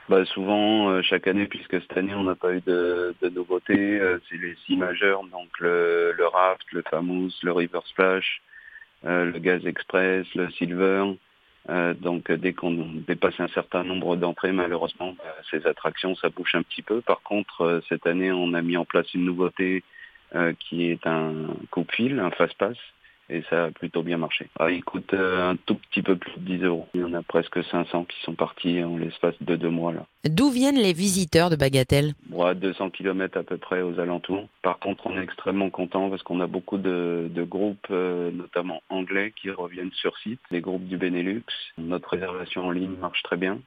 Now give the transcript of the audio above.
Souvent, chaque année, puisque cette année on n'a pas eu de nouveautés, c'est les 6 majeurs, donc le Raft, le Famous, le River Splash, le Gaz Express, le Silver. Donc dès qu'on dépasse un certain nombre d'entrées, malheureusement, ces attractions, ça bouge un petit peu. Par contre, cette année, on a mis en place une nouveauté qui est un coupe-fil, un fast-pass, et ça a plutôt bien marché. Il coûte un tout petit peu plus de 10 euros. Il y en a presque 500 qui sont partis en l'espace de 2 mois là. D'où viennent les visiteurs de Bagatelle? 200 kilomètres à peu près aux alentours. Par contre, on est extrêmement content parce qu'on a beaucoup de groupes, notamment anglais, qui reviennent sur site, les groupes du Benelux. Notre réservation en ligne marche très bien.